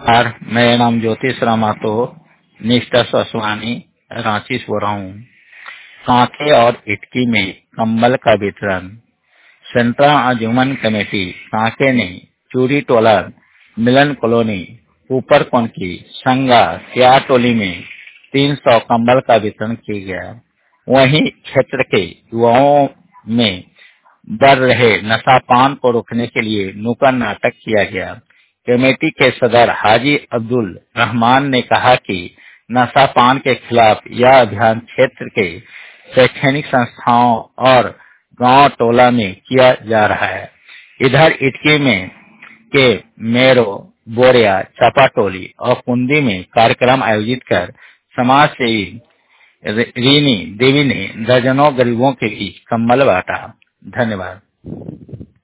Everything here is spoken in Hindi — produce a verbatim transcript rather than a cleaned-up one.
और मेरा नाम ज्योतिष रामातो निष्ठा ससवानी रांची से हो रहा हूँ। कांके और इटकी में कंबल का वितरण। सेंट्रल अंजुमन कमेटी कांके ने चूरी टोला मिलन कॉलोनी ऊपर कौन की संगा सिया टोली में तीन सौ कंबल का वितरण किया गया। वहीं क्षेत्र के युवाओं में बढ़ रहे नशापान को रोकने के लिए नुक्कड़ नाटक किया गया। कमेटी के सदर हाजी अब्दुल रहमान ने कहा कि नशापान के खिलाफ यह अभियान क्षेत्र के शैक्षणिक संस्थाओं और गांव टोला में किया जा रहा है। इधर इटकी में के मेरो बोरिया चापाटोली और कुंदी में कार्यक्रम आयोजित कर समाज सेवी रीनी देवी ने दर्जनों गरीबों के बीच कंबल बांटा। धन्यवाद।